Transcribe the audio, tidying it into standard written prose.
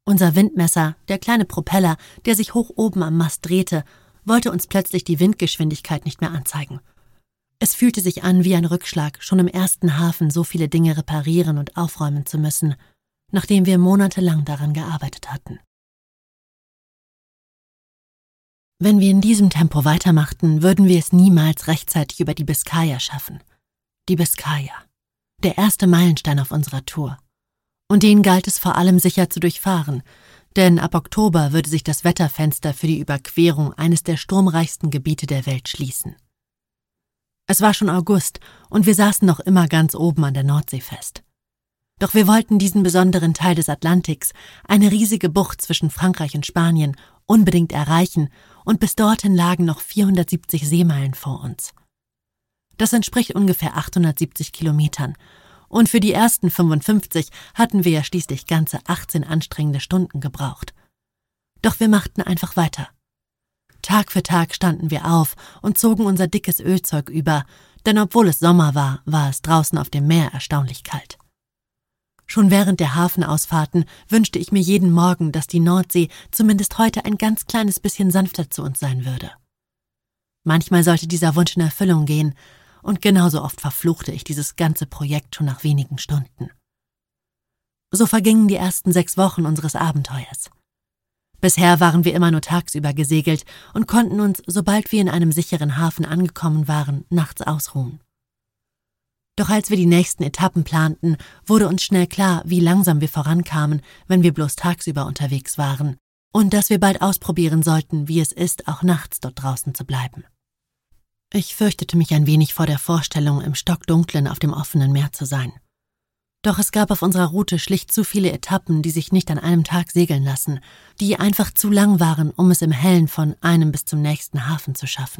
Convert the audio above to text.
Unser Windmesser, der kleine Propeller, der sich hoch oben am Mast drehte, wollte uns plötzlich die Windgeschwindigkeit nicht mehr anzeigen. Es fühlte sich an wie ein Rückschlag, schon im ersten Hafen so viele Dinge reparieren und aufräumen zu müssen, nachdem wir monatelang daran gearbeitet hatten. Wenn wir in diesem Tempo weitermachten, würden wir es niemals rechtzeitig über die Biskaya schaffen. Die Biskaya, der erste Meilenstein auf unserer Tour. Und den galt es vor allem sicher zu durchfahren, denn ab Oktober würde sich das Wetterfenster für die Überquerung eines der sturmreichsten Gebiete der Welt schließen. Es war schon August und wir saßen noch immer ganz oben an der Nordsee fest. Doch wir wollten diesen besonderen Teil des Atlantiks, eine riesige Bucht zwischen Frankreich und Spanien, unbedingt erreichen und bis dorthin lagen noch 470 Seemeilen vor uns. Das entspricht ungefähr 870 Kilometern und für die ersten 55 hatten wir ja schließlich ganze 18 anstrengende Stunden gebraucht. Doch wir machten einfach weiter. Tag für Tag standen wir auf und zogen unser dickes Ölzeug über, denn obwohl es Sommer war, war es draußen auf dem Meer erstaunlich kalt. Schon während der Hafenausfahrten wünschte ich mir jeden Morgen, dass die Nordsee zumindest heute ein ganz kleines bisschen sanfter zu uns sein würde. Manchmal sollte dieser Wunsch in Erfüllung gehen, und genauso oft verfluchte ich dieses ganze Projekt schon nach wenigen Stunden. So vergingen die ersten 6 Wochen unseres Abenteuers. Bisher waren wir immer nur tagsüber gesegelt und konnten uns, sobald wir in einem sicheren Hafen angekommen waren, nachts ausruhen. Doch als wir die nächsten Etappen planten, wurde uns schnell klar, wie langsam wir vorankamen, wenn wir bloß tagsüber unterwegs waren, und dass wir bald ausprobieren sollten, wie es ist, auch nachts dort draußen zu bleiben. Ich fürchtete mich ein wenig vor der Vorstellung, im Stockdunklen auf dem offenen Meer zu sein. Doch es gab auf unserer Route schlicht zu viele Etappen, die sich nicht an einem Tag segeln lassen, die einfach zu lang waren, um es im Hellen von einem bis zum nächsten Hafen zu schaffen.